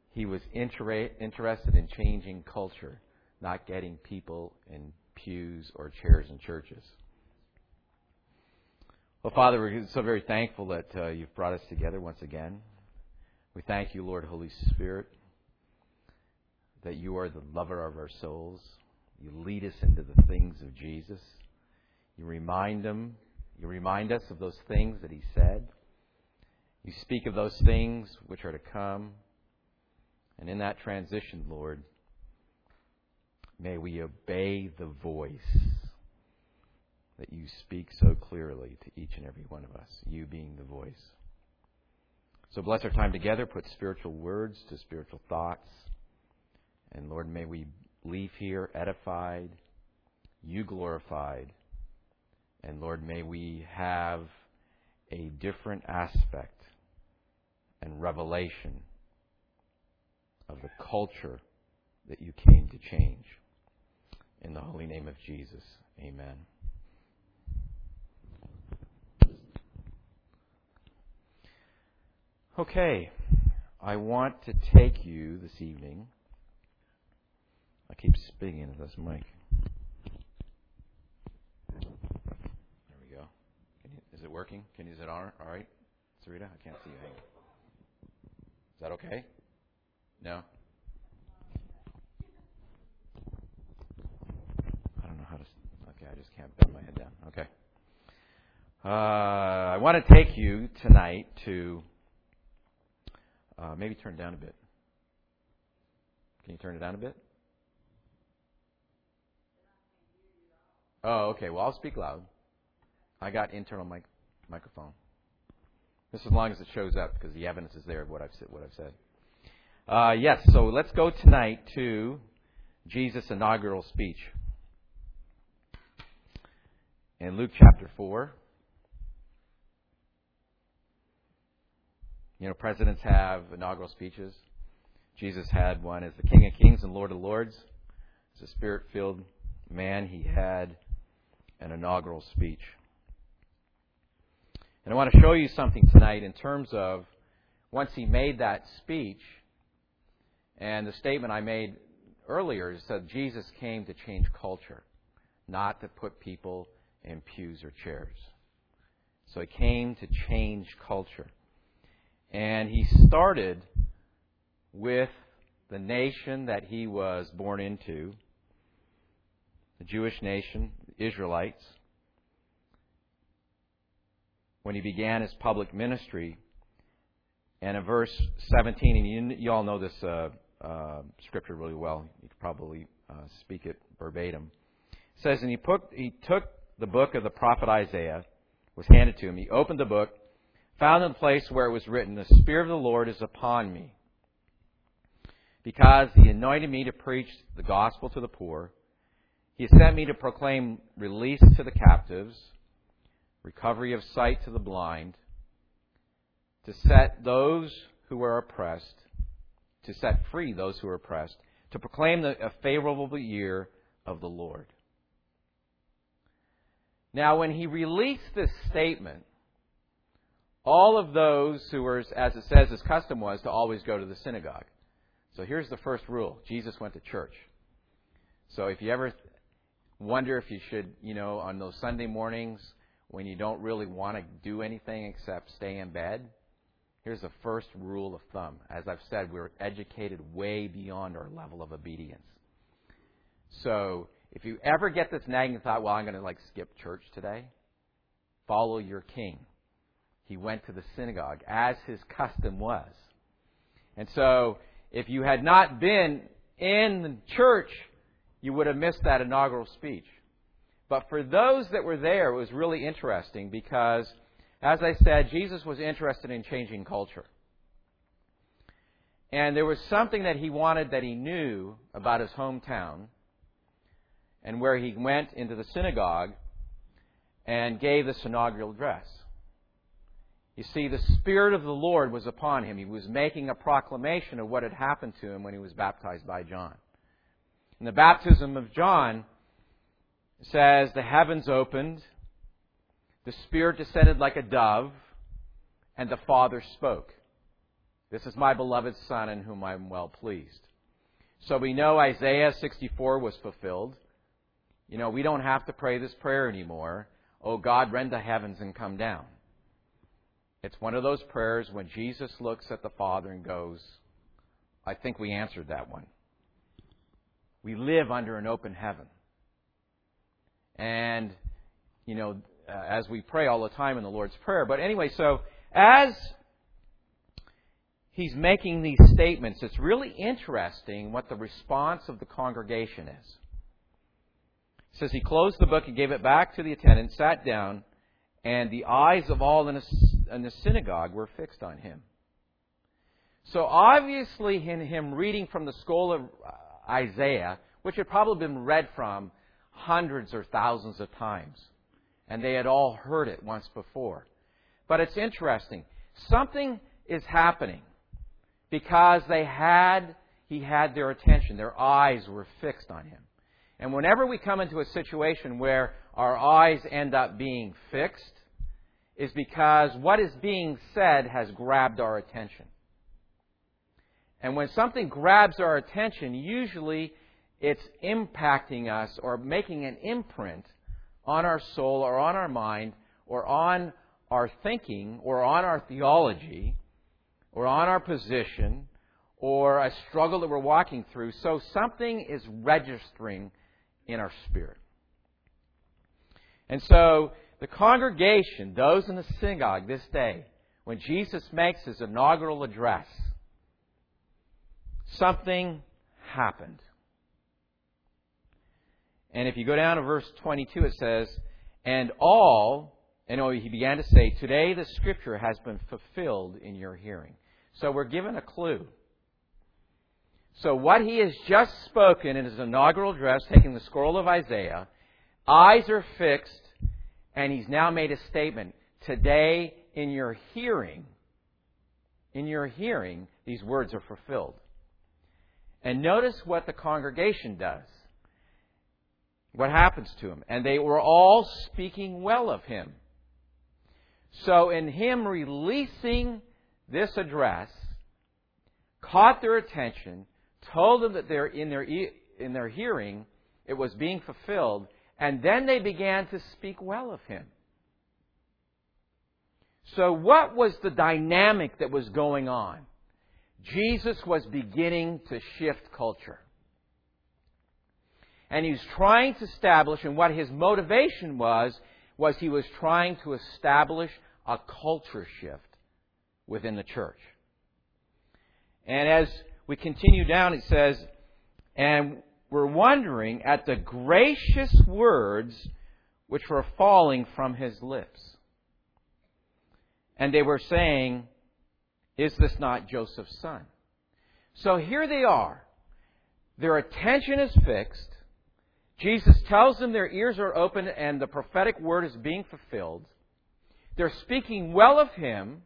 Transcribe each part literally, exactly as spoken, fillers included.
he was inter- interested in changing culture, not getting people in pews or chairs in churches. Well, Father, we're so very thankful that uh, you've brought us together once again. We thank you, Lord, Holy Spirit, that you are the lover of our souls. You lead us into the things of Jesus. You remind them, you remind us of those things that he said. You speak of those things which are to come. And in that transition, Lord, may we obey the voice that you speak so clearly to each and every one of us, you being the voice. So bless our time together, put spiritual words to spiritual thoughts. And Lord, may we leave here edified, you glorified. And Lord, may we have a different aspect and revelation of the culture that you came to change. In the holy name of Jesus, amen. Okay, I want to take you this evening. I keep speaking into this mic. There we go. Can you, is it working? Can you, is it on? All right, Sarita, I can't see you hanging. Is that okay? No? I don't know how to... Okay, I just can't bend my head down. Okay. Uh, I want to take you tonight to... Uh, maybe turn it down a bit. Can you turn it down a bit? Oh, okay. Well, I'll speak loud. I got internal mic- microphone. Just as long as it shows up, because the evidence is there of what I've said. What I've said. Uh, yes, so let's go tonight to Jesus' inaugural speech. In Luke chapter four. You know, presidents have inaugural speeches. Jesus had one as the King of Kings and Lord of Lords. As a Spirit-filled man, he had an inaugural speech. And I want to show you something tonight in terms of once he made that speech, and the statement I made earlier is that Jesus came to change culture, not to put people in pews or chairs. So he came to change culture. And he started with the nation that he was born into, the Jewish nation, the Israelites. When he began his public ministry, and in verse seventeen, and you, you all know this uh, uh, scripture really well. You could probably uh, speak it verbatim. It says, and he, put, he took the book of the prophet Isaiah, was handed to him. He opened the book, found in the place where it was written, the Spirit of the Lord is upon me, because he anointed me to preach the gospel to the poor. He has sent me to proclaim release to the captives, recovery of sight to the blind, to set those who are oppressed, to set free those who are oppressed, to proclaim the, a favorable year of the Lord. Now, when he released this statement, all of those who were, as it says, his custom was to always go to the synagogue. So here's the first rule. Jesus went to church. So if you ever wonder if you should, you know, on those Sunday mornings when you don't really want to do anything except stay in bed, here's the first rule of thumb. As I've said, we're educated way beyond our level of obedience. So if you ever get this nagging thought, well, I'm going to like skip church today, follow your king. He went to the synagogue, as his custom was. And so, if you had not been in the church, you would have missed that inaugural speech. But for those that were there, it was really interesting because, as I said, Jesus was interested in changing culture. And there was something that he wanted that he knew about his hometown, and where he went into the synagogue and gave this inaugural address. You see, the Spirit of the Lord was upon him. He was making a proclamation of what had happened to him when he was baptized by John. And the baptism of John says, the heavens opened, the Spirit descended like a dove, and the Father spoke. This is my beloved Son in whom I am well pleased. So we know Isaiah sixty-four was fulfilled. You know, we don't have to pray this prayer anymore. Oh God, rend the heavens and come down. It's one of those prayers when Jesus looks at the Father and goes, I think we answered that one. We live under an open heaven. And, you know, uh, as we pray all the time in the Lord's Prayer. But anyway, so as he's making these statements, it's really interesting what the response of the congregation is. It says he closed the book and gave it back to the attendant, sat down, and the eyes of all in, a, in the synagogue were fixed on him. So obviously in him reading from the scroll of Isaiah, which had probably been read from hundreds or thousands of times, and they had all heard it once before. But it's interesting. Something is happening because they had, he had their attention. Their eyes were fixed on him. And whenever we come into a situation where our eyes end up being fixed, is because what is being said has grabbed our attention. And when something grabs our attention, usually it's impacting us or making an imprint on our soul or on our mind or on our thinking or on our theology or on our position or a struggle that we're walking through. So something is registering in our spirit. And so the congregation, those in the synagogue this day, when Jesus makes his inaugural address, something happened. And if you go down to verse twenty-two, it says, and all, and he began to say, today the Scripture has been fulfilled in your hearing. So we're given a clue. So what he has just spoken in his inaugural address, taking the scroll of Isaiah, eyes are fixed, and he's now made a statement. Today, in your hearing, in your hearing, these words are fulfilled. And notice what the congregation does. What happens to him? And they were all speaking well of him. So in him releasing this address, caught their attention, told them that they're in their in their hearing, it was being fulfilled, and then they began to speak well of him. So what was the dynamic that was going on? Jesus was beginning to shift culture. And he was trying to establish, and what his motivation was, was he was trying to establish a culture shift within the church. And as we continue down, it says, and we're wondering at the gracious words which were falling from his lips. And they were saying, is this not Joseph's son? So here they are. Their attention is fixed. Jesus tells them their ears are open and the prophetic word is being fulfilled. They're speaking well of him.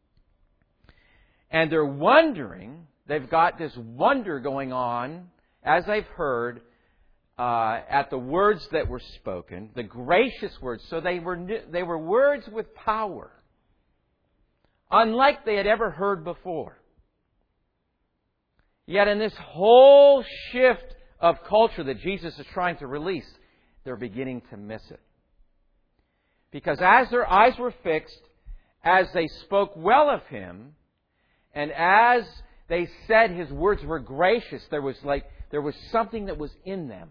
And they're wondering, they've got this wonder going on, as they've heard, uh, at the words that were spoken, the gracious words. So they were, they were words with power, unlike they had ever heard before. Yet in this whole shift of culture that Jesus is trying to release, they're beginning to miss it. Because as their eyes were fixed, as they spoke well of him, and as they said his words were gracious, there was like there was something that was in them.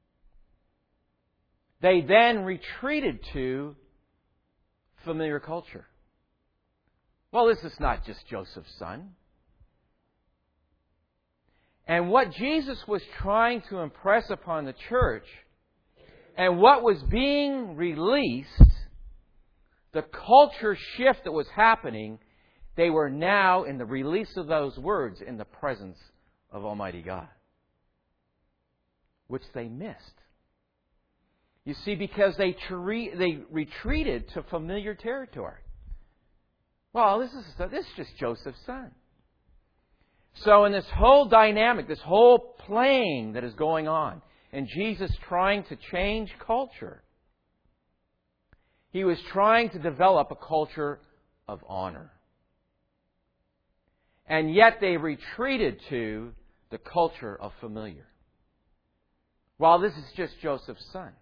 They then retreated to familiar culture. Well, this is not just Joseph's son. And what Jesus was trying to impress upon the church, and what was being released, the culture shift that was happening, they were now, in the release of those words, in the presence of Almighty God, which they missed. You see, because they tre- they retreated to familiar territory. Well, this is this is just Joseph's son. So in this whole dynamic, this whole playing that is going on, and Jesus trying to change culture, he was trying to develop a culture of honor. And yet they retreated to the culture of familiar. Well, this is just Joseph's son.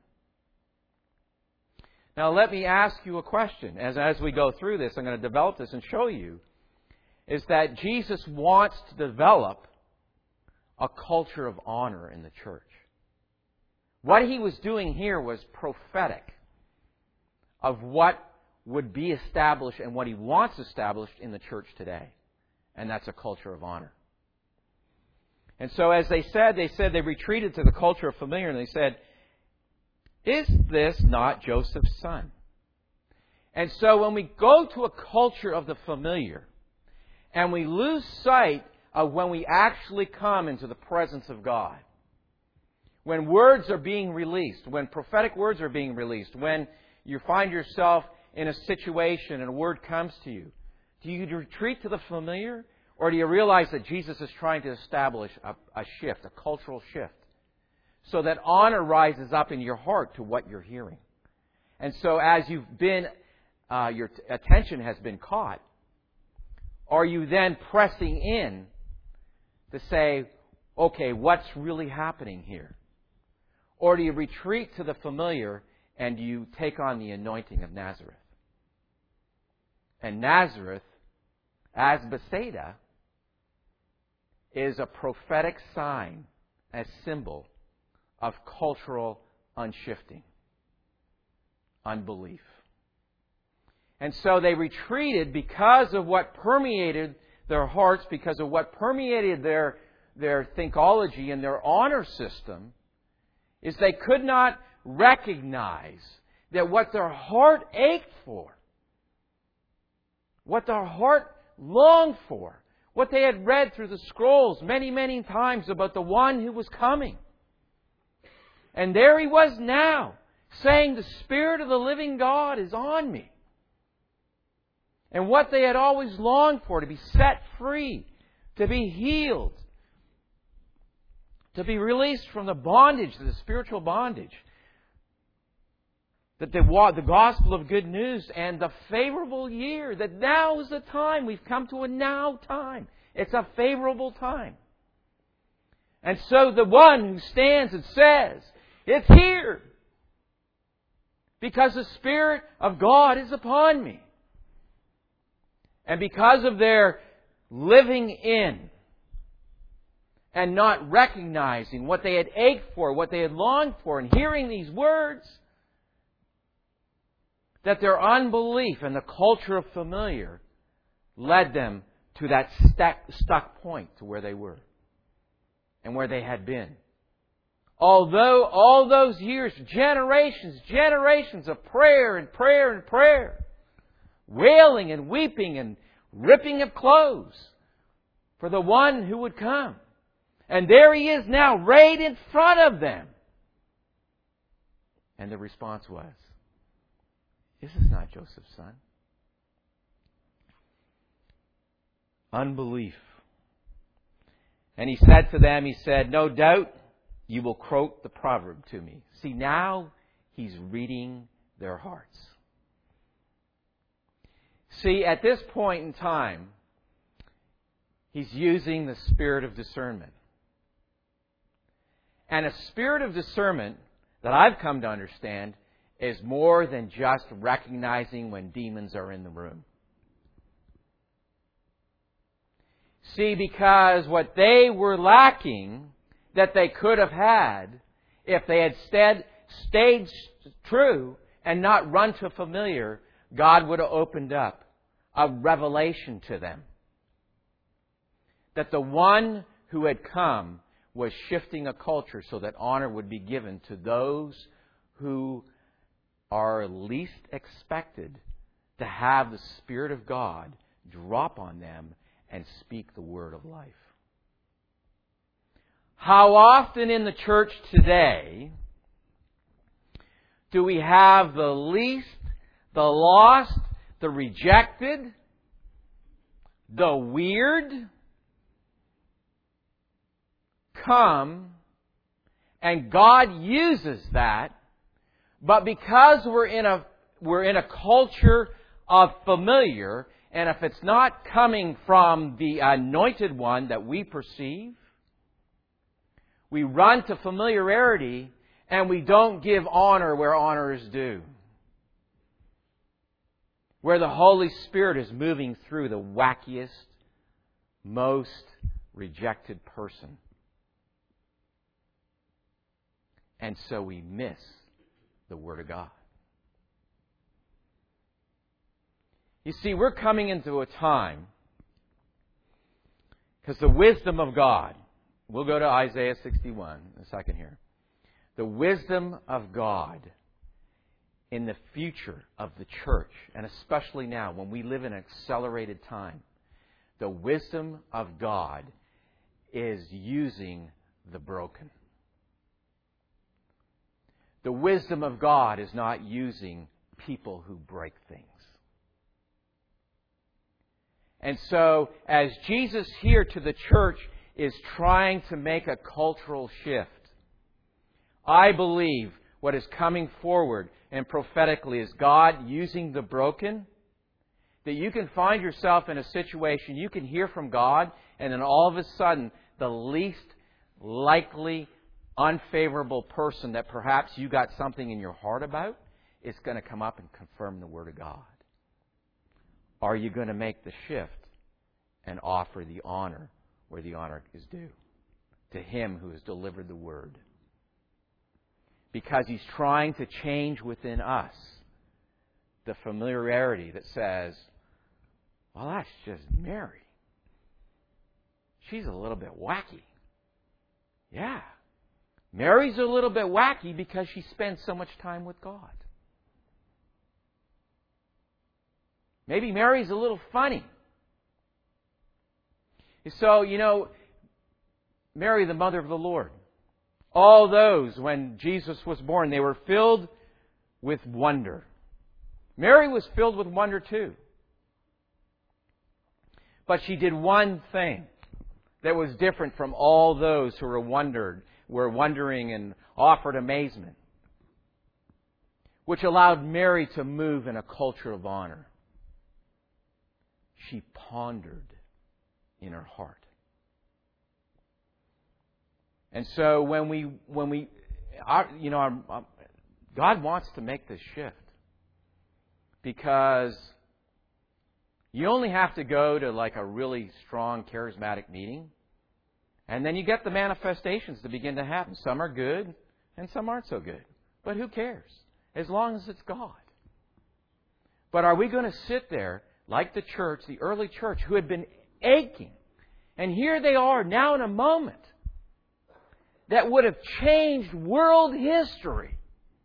Now let me ask you a question. As, as we go through this, I'm going to develop this and show you, is that Jesus wants to develop a culture of honor in the church. What he was doing here was prophetic of what would be established and what he wants established in the church today. And that's a culture of honor. And so as they said, they said they retreated to the culture of familiar, and they said, is this not Joseph's son? And so when we go to a culture of the familiar, and we lose sight of when we actually come into the presence of God, when words are being released, when prophetic words are being released, when you find yourself in a situation and a word comes to you, do you retreat to the familiar? Or do you realize that Jesus is trying to establish a, a shift, a cultural shift, so that honor rises up in your heart to what you're hearing? And so as you've been, uh, your t- attention has been caught, are you then pressing in to say, okay, what's really happening here? Or do you retreat to the familiar and you take on the anointing of Nazareth? And Nazareth, as Bethsaida, is a prophetic sign, a symbol of cultural unshifting, unbelief. And so they retreated because of what permeated their hearts, because of what permeated their, their thinkology and their honor system, is they could not recognize that what their heart ached for, what their heart longed for, what they had read through the scrolls many, many times about the one who was coming. And there he was now, saying, the Spirit of the living God is on me. And what they had always longed for, to be set free, to be healed, to be released from the bondage, the spiritual bondage, that the, the gospel of good news and the favorable year, that now is the time. We've come to a now time. It's a favorable time. And so the one who stands and says, it's here, because the Spirit of God is upon me. And because of their living in and not recognizing what they had ached for, what they had longed for, and hearing these words, that their unbelief and the culture of familiar led them to that stuck, stuck point to where they were and where they had been. Although all those years, generations, generations of prayer and prayer and prayer, wailing and weeping and ripping of clothes for the one who would come. And there he is now, right in front of them. And the response was, this is not Joseph's son. Unbelief. And he said to them, he said, no doubt you will quote the proverb to me. See, now he's reading their hearts. See, at this point in time, he's using the spirit of discernment. And a spirit of discernment that I've come to understand is more than just recognizing when demons are in the room. See, because what they were lacking that they could have had if they had stayed, stayed true and not run to familiar, God would have opened up a revelation to them. That the one who had come was shifting a culture so that honor would be given to those who are least expected to have the Spirit of God drop on them and speak the word of life. How often in the church today do we have the least, the lost, the rejected, the weird come, and God uses that, but because we're in a we're in a culture of familiar, And if it's not coming from the anointed one that we perceive, we run to familiarity and we don't give honor where honor is due. Where the Holy Spirit is moving through the wackiest, most rejected person. And so we miss the Word of God. You see, we're coming into a time, because the wisdom of God, we'll go to Isaiah sixty-one in a second here. The wisdom of God in the future of the church, and especially now when we live in an accelerated time, the wisdom of God is using the broken. The wisdom of God is not using people who break things. And so, as Jesus here to the church is trying to make a cultural shift, I believe what is coming forward and prophetically is God using the broken, that you can find yourself in a situation, you can hear from God, and then all of a sudden, the least likely unfavorable person that perhaps you got something in your heart about is going to come up and confirm the Word of God. Are you going to make the shift and offer the honor where the honor is due? To Him who has delivered the Word. Because He's trying to change within us the familiarity that says, well, that's just Mary. She's a little bit wacky. Yeah. Mary's a little bit wacky because she spends so much time with God. Maybe Mary's a little funny. So, you know, Mary, the mother of the Lord, all those, when Jesus was born, they were filled with wonder. Mary was filled with wonder too. But she did one thing that was different from all those who were wondered, were wondering and offered amazement, which allowed Mary to move in a culture of honor. She pondered in her heart. And so when we, when we, our, you know, our, our, God wants to make this shift, because you only have to go to like a really strong charismatic meeting, and then you get the manifestations to begin to happen. Some are good, and some aren't so good. But who cares? As long as it's God. But are we going to sit there like the church, the early church, who had been aching? And here they are now in a moment that would have changed world history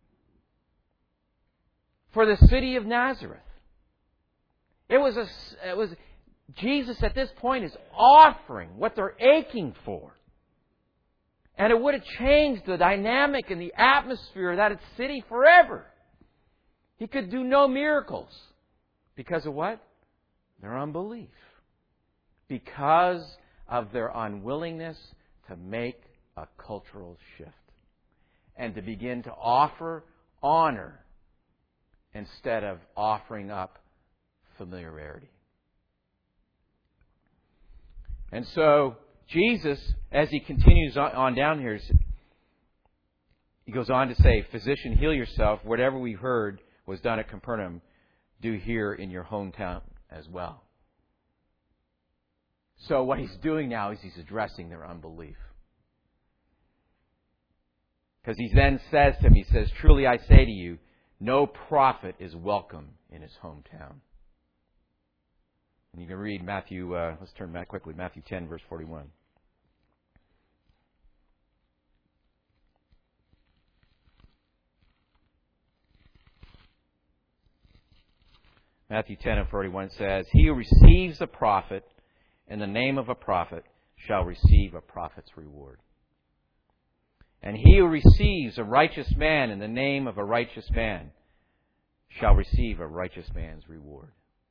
for the city of Nazareth. It was a, it was Jesus at this point is offering what they're aching for. And it would have changed the dynamic and the atmosphere of that city forever. He could do no miracles. Because of what? Their unbelief. Because of their unwillingness to make a cultural shift. And to begin to offer honor instead of offering up familiarity. And so, Jesus, as He continues on down here, He goes on to say, Physician, heal yourself. Whatever we heard was done at Capernaum, do here in your hometown as well. So what He's doing now is He's addressing their unbelief. Because He then says to him, He says, truly I say to you, no prophet is welcome in his hometown. And you can read Matthew, uh, let's turn back quickly, Matthew ten, verse forty-one. Matthew ten and forty-one says, He who receives a prophet in the name of a prophet shall receive a prophet's reward. And he who receives a righteous man in the name of a righteous man shall receive a righteous man's reward.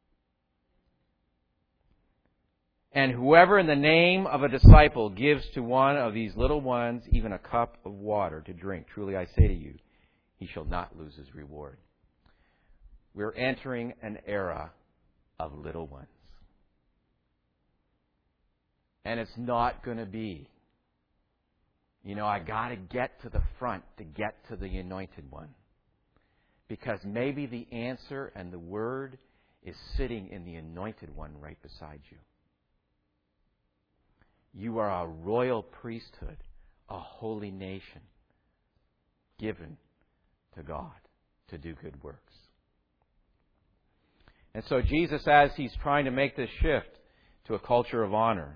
And whoever in the name of a disciple gives to one of these little ones even a cup of water to drink, truly I say to you, he shall not lose his reward. We're entering an era of little ones. And it's not going to be, you know, I got to get to the front to get to the anointed one. Because maybe the answer and the word is sitting in the anointed one right beside you. You are a royal priesthood, a holy nation, given to God to do good works. And so Jesus, as He's trying to make this shift to a culture of honor,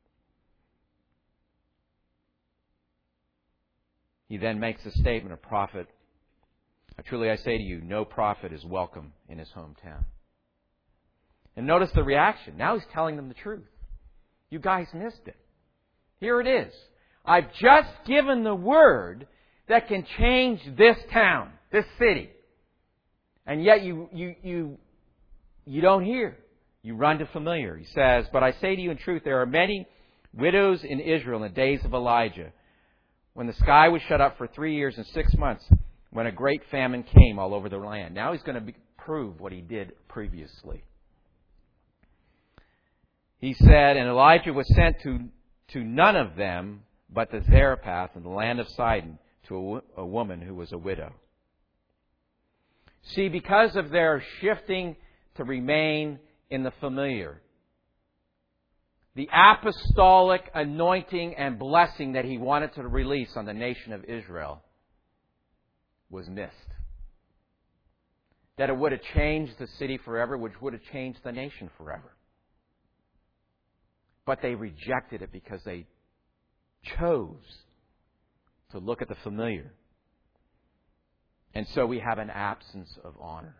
He then makes a statement, a prophet. Truly I say to you, no prophet is welcome in his hometown. And notice the reaction. Now He's telling them the truth. You guys missed it. Here it is. I've just given the word that can change this town, this city. And yet you, you, you, you don't hear. You run to familiar. He says, but I say to you in truth, there are many widows in Israel in the days of Elijah, when the sky was shut up for three years and six months, when a great famine came all over the land. Now He's going to be, prove what He did previously. He said, and Elijah was sent to, to none of them but to Zarephath in the land of Sidon, to a, a woman who was a widow. See, because of their shifting to remain in the familiar, the apostolic anointing and blessing that He wanted to release on the nation of Israel was missed. That it would have changed the city forever, which would have changed the nation forever. But they rejected it because they chose to look at the familiar. And so we have an absence of honor.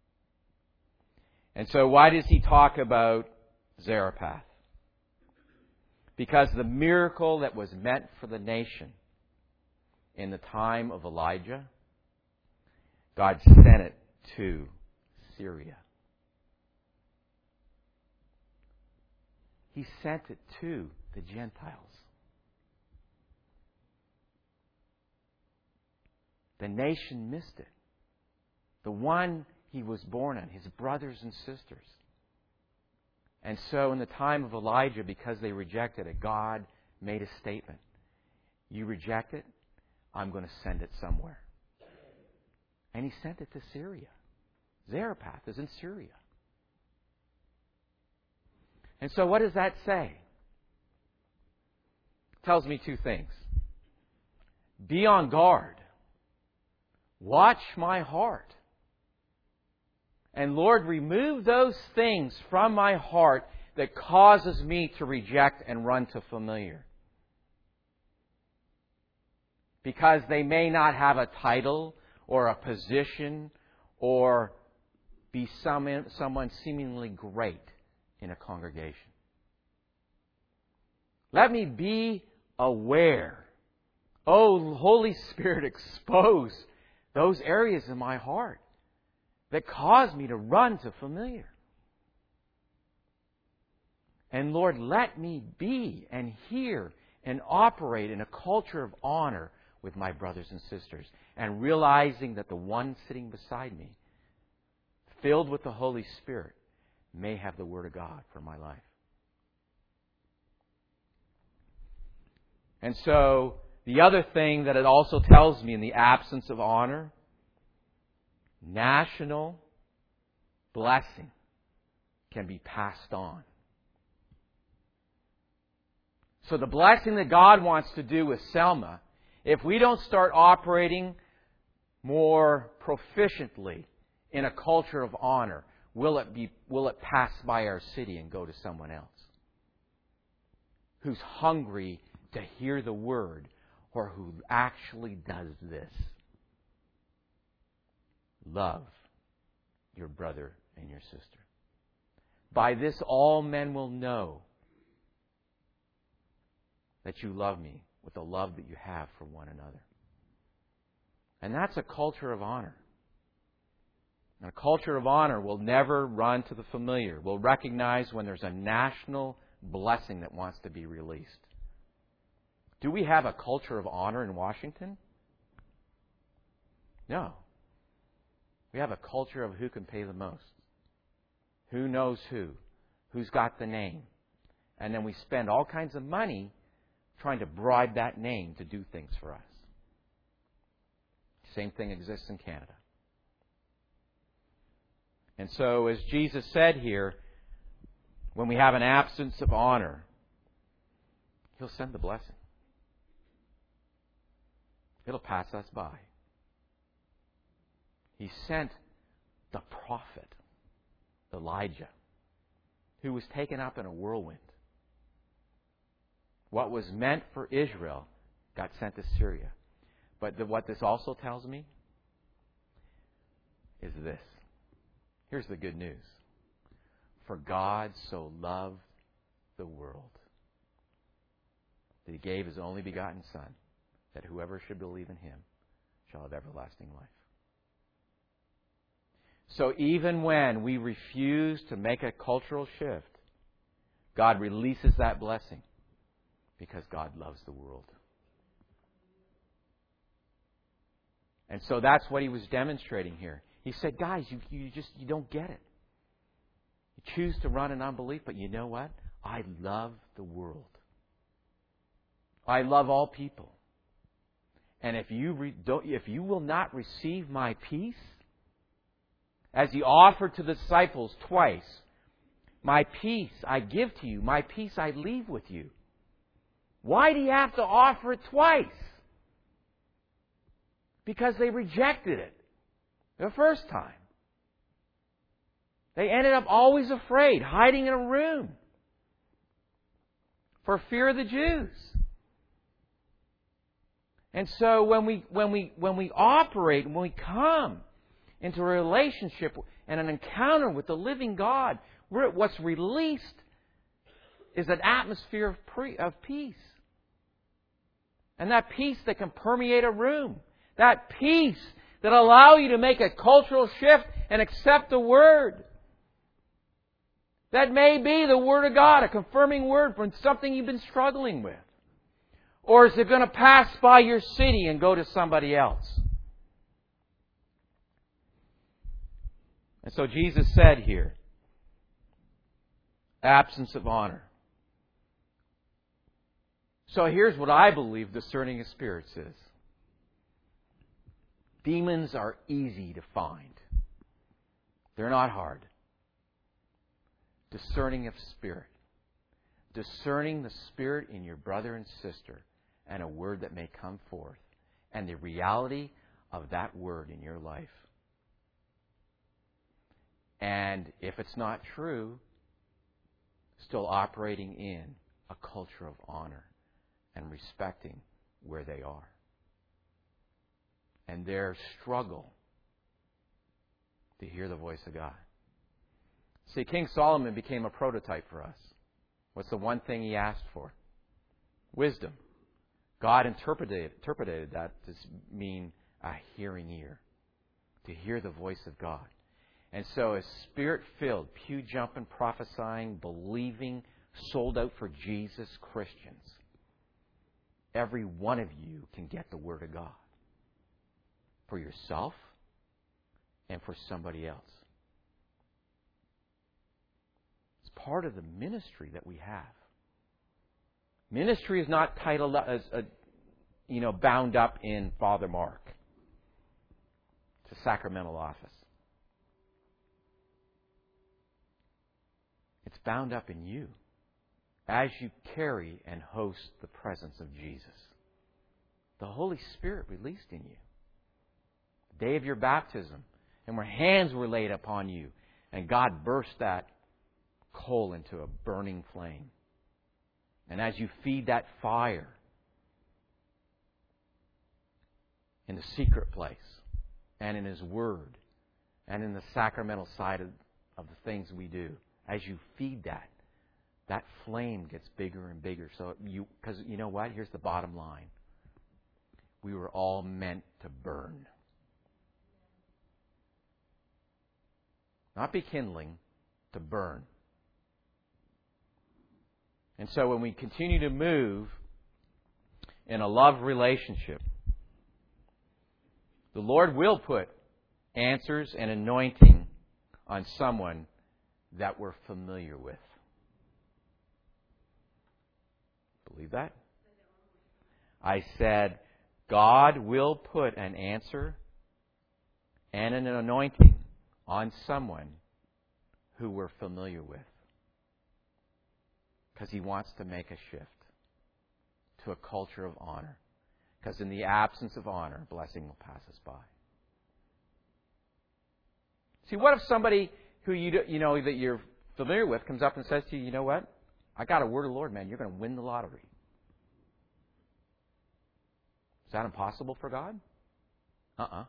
And so why does He talk about Zarephath? Because the miracle that was meant for the nation in the time of Elijah, God sent it to Syria. He sent it to the Gentiles. The nation missed it. The one he was born in, his brothers and sisters. And so in the time of Elijah, because they rejected it, God made a statement. You reject it, I'm going to send it somewhere. And He sent it to Syria. Zarephath is in Syria. And so what does that say? It tells me two things. Be on guard. Watch my heart. And Lord, remove those things from my heart that causes me to reject and run to familiar. Because they may not have a title or a position or be some, someone seemingly great in a congregation. Let me be aware. Oh, Holy Spirit, expose those areas in my heart that cause me to run to familiar. And Lord, let me be and hear and operate in a culture of honor with my brothers and sisters, and realizing that the one sitting beside me, filled with the Holy Spirit, may have the Word of God for my life. And so, the other thing that it also tells me in the absence of honor, national blessing can be passed on. So the blessing that God wants to do with Selma, if we don't start operating more proficiently in a culture of honor, will it be, will it pass by our city and go to someone else who's hungry to hear the word or who actually does this? Love your brother and your sister. By this all men will know that you love me with the love that you have for one another. And that's a culture of honor. And a culture of honor will never run to the familiar. Will recognize when there's a national blessing that wants to be released. Do we have a culture of honor in Washington? No. We have a culture of who can pay the most. Who knows who? Who's got the name? And then we spend all kinds of money trying to bribe that name to do things for us. Same thing exists in Canada. And so, as Jesus said here, when we have an absence of honor, He'll send the blessing. It'll pass us by. He sent the prophet, Elijah, who was taken up in a whirlwind. What was meant for Israel got sent to Syria. But the, what this also tells me is this. Here's the good news. For God so loved the world that He gave His only begotten Son, that whoever should believe in Him shall have everlasting life. So even when we refuse to make a cultural shift, God releases that blessing because God loves the world. And so that's what He was demonstrating here. He said, guys, you, you just you don't get it. You choose to run in unbelief, but you know what? I love the world. I love all people. And if you re, don't, if you will not receive my peace, as He offered to the disciples twice, my peace I give to you, my peace I leave with you. Why do you have to offer it twice? Because they rejected it the first time. They ended up always afraid, hiding in a room for fear of the Jews. And so when we when we when we operate, when we come into a relationship and an encounter with the living God, we're, what's released is an atmosphere of, pre, of peace. And that peace that can permeate a room. That peace that allow you to make a cultural shift and accept the Word. That may be the Word of God, a confirming word from something you've been struggling with. Or is it going to pass by your city and go to somebody else? And so Jesus said here, absence of honor. So here's what I believe discerning of spirits is. Demons are easy to find. They're not hard. Discerning of spirit. Discerning the spirit in your brother and sister and a word that may come forth. And the reality of that word in your life. And if it's not true, still operating in a culture of honor and respecting where they are. And their struggle to hear the voice of God. See, King Solomon became a prototype for us. What's the one thing he asked for? Wisdom. God interpreted, interpreted that to mean a hearing ear. To hear the voice of God. And so as Spirit-filled, pew-jumping, prophesying, believing, sold out for Jesus Christians, every one of you can get the Word of God. For yourself and for somebody else. It's part of the ministry that we have. Ministry is not titled as a, you know, bound up in Father Mark. It's a sacramental office. It's bound up in you as you carry and host the presence of Jesus. The Holy Spirit released in you. The day of your baptism, and where hands were laid upon you, and God burst that coal into a burning flame. And as you feed that fire in the secret place, and in His Word, and in the sacramental side of, of the things we do, as you feed that, that flame gets bigger and bigger. So you, because you know what? Here's the bottom line. We were all meant to burn. Not be kindling, to burn. And so when we continue to move in a love relationship, the Lord will put answers and anointing on someone that we're familiar with. Believe that? I said, God will put an answer and an anointing on someone who we're familiar with. Because He wants to make a shift to a culture of honor. Because in the absence of honor, blessing will pass us by. See, what if somebody who you do, you know that you're familiar with comes up and says to you, you know what? I got a word of the Lord, man. You're going to win the lottery. Is that impossible for God? Uh-uh.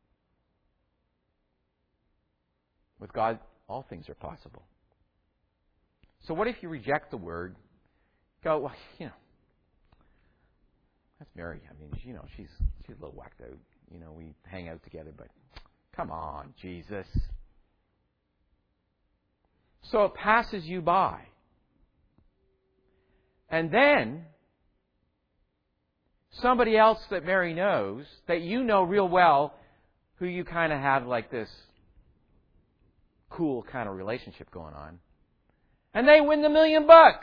With God, all things are possible. So what if you reject the word? Go, well, you know, that's Mary. I mean, you know, she's she's a little whacked out. You know, we hang out together, but come on, Jesus. So it passes you by. And then somebody else that Mary knows, that you know real well, who you kind of have like this cool kind of relationship going on, and they win the million bucks.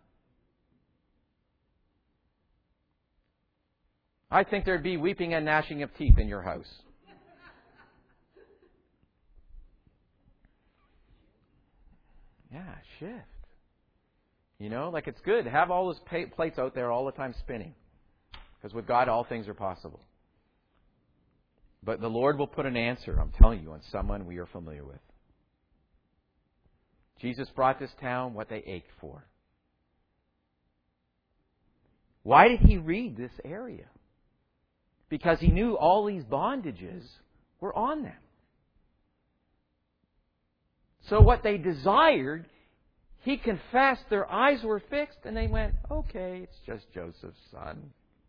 I think there'd be weeping and gnashing of teeth in your house. Yeah, shift. You know, like it's good to have all those plates out there all the time spinning. Because with God, all things are possible. But the Lord will put an answer, I'm telling you, on someone we are familiar with. Jesus brought this town what they ached for. Why did He read this area? Because He knew all these bondages were on them. So what they desired, He confessed, their eyes were fixed, and they went, okay, it's just Joseph's son.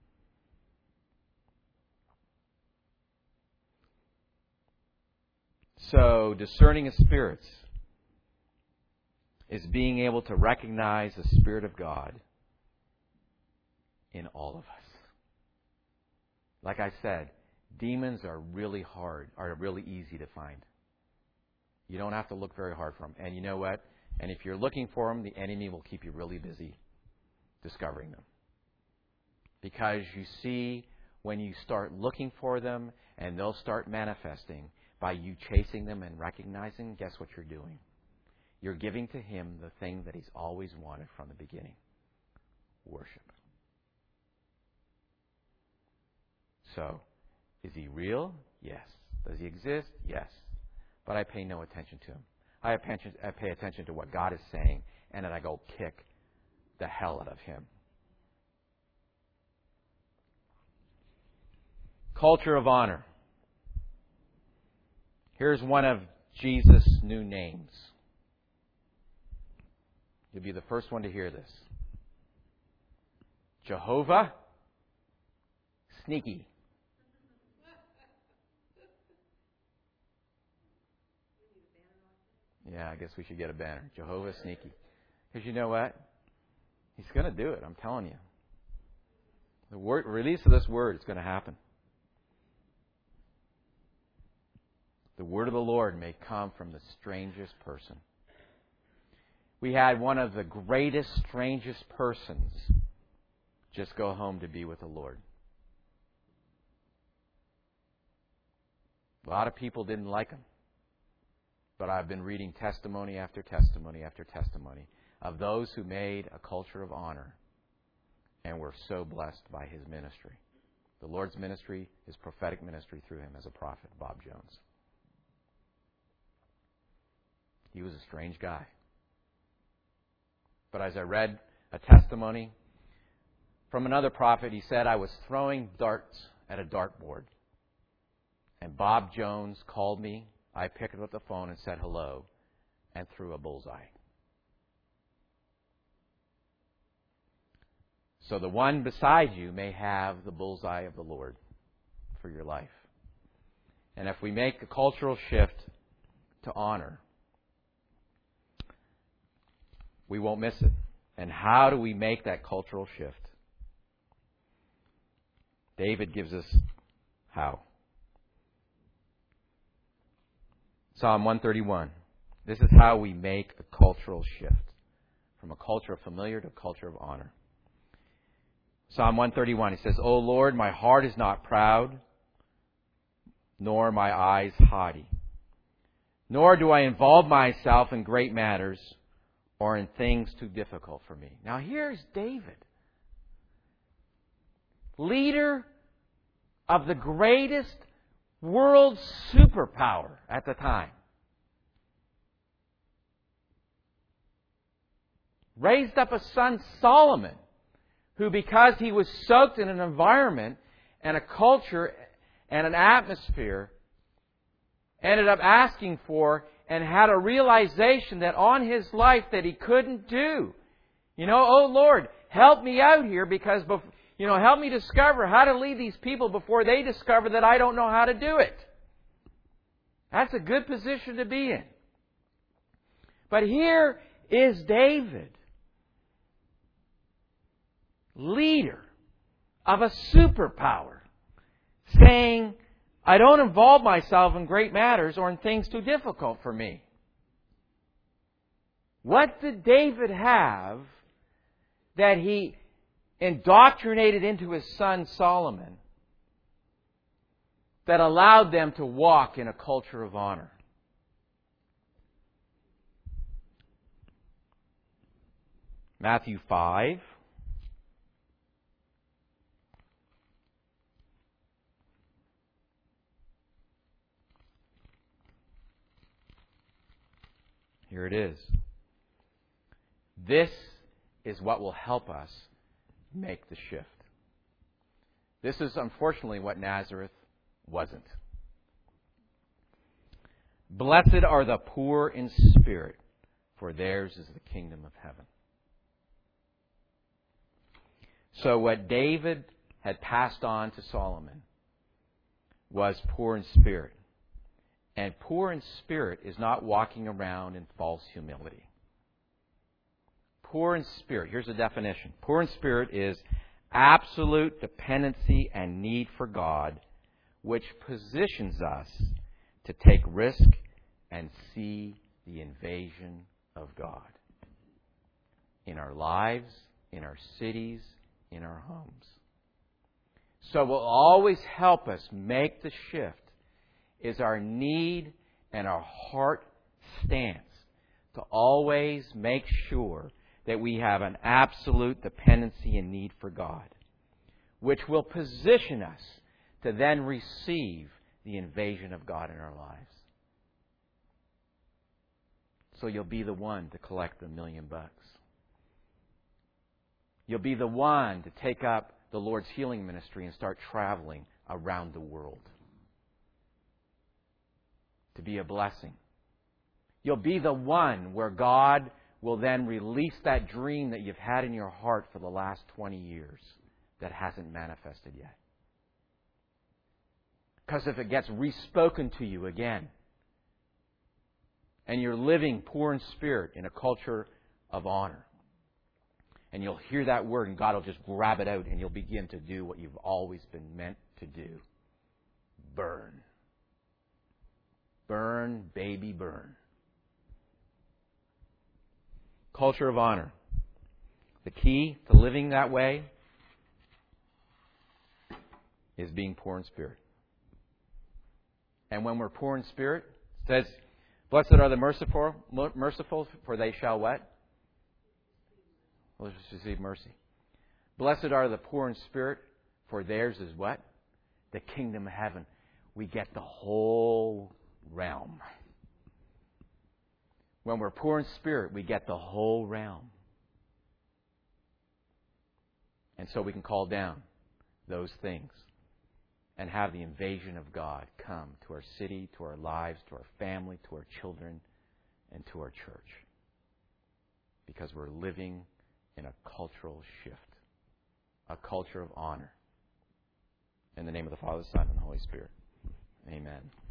So, discerning of spirits is being able to recognize the Spirit of God in all of us. Like I said, demons are really hard, are really easy to find. You don't have to look very hard for them. And you know what? And if you're looking for them, the enemy will keep you really busy discovering them. Because you see, when you start looking for them and they'll start manifesting, by you chasing them and recognizing, guess what you're doing? You're giving to Him the thing that He's always wanted from the beginning. Worship. So, is He real? Yes. Does He exist? Yes. But I pay no attention to Him. I pay attention to what God is saying, and then I go kick the hell out of Him. Culture of honor. Here's one of Jesus' new names. You'll be the first one to hear this. Jehovah Sneaky. Yeah, I guess we should get a banner. Jehovah Sneaky. Because you know what? He's going to do it, I'm telling you. The word, release of this word is going to happen. The word of the Lord may come from the strangest person. We had one of the greatest, strangest persons just go home to be with the Lord. A lot of people didn't like him. But I've been reading testimony after testimony after testimony of those who made a culture of honor and were so blessed by his ministry. The Lord's ministry, His prophetic ministry through him as a prophet, Bob Jones. He was a strange guy. But as I read a testimony from another prophet, he said, I was throwing darts at a dartboard. And Bob Jones called me. I picked up the phone and said hello and threw a bullseye. So the one beside you may have the bullseye of the Lord for your life. And if we make a cultural shift to honor, we won't miss it. And how do we make that cultural shift? David gives us how. Psalm one thirty-one. This is how we make a cultural shift from a culture of familiar to a culture of honor. Psalm one thirty-one, he says, O Lord, my heart is not proud, nor my eyes haughty. Nor do I involve myself in great matters or in things too difficult for me. Now here's David, leader of the greatest world superpower at the time. Raised up a son, Solomon, who, because he was soaked in an environment and a culture and an atmosphere, ended up asking for and had a realization that on his life that he couldn't do. You know, oh Lord, help me out here because, you know, help me discover how to lead these people before they discover that I don't know how to do it. That's a good position to be in. But here is David, leader of a superpower, saying, I don't involve myself in great matters or in things too difficult for me. What did David have that he indoctrinated into his son Solomon that allowed them to walk in a culture of honor? Matthew five. Here it is. This is what will help us make the shift. This is unfortunately what Nazareth wasn't. Blessed are the poor in spirit, for theirs is the kingdom of heaven. So what David had passed on to Solomon was poor in spirit. And poor in spirit is not walking around in false humility. Poor in spirit, here's the definition. Poor in spirit is absolute dependency and need for God, which positions us to take risk and see the invasion of God in our lives, in our cities, in our homes. So what will always help us make the shift is our need and our heart stance to always make sure that we have an absolute dependency and need for God, which will position us to then receive the invasion of God in our lives. So you'll be the one to collect the million bucks. You'll be the one to take up the Lord's healing ministry and start traveling around the world to be a blessing. You'll be the one where God will then release that dream that you've had in your heart for the last twenty years that hasn't manifested yet. Because if it gets respoken to you again, and you're living poor in spirit in a culture of honor, and you'll hear that word and God will just grab it out and you'll begin to do what you've always been meant to do. Burn. Burn, baby, burn. Culture of honor. The key to living that way is being poor in spirit. And when we're poor in spirit, it says, blessed are the merciful, merciful, for they shall what? Well, let's just receive mercy. Blessed are the poor in spirit, for theirs is what? The kingdom of heaven. We get the whole realm. When we're poor in spirit, we get the whole realm. And so we can call down those things and have the invasion of God come to our city, to our lives, to our family, to our children, and to our church. Because we're living in a cultural shift, a culture of honor. In the name of the Father, the Son, and the Holy Spirit. Amen.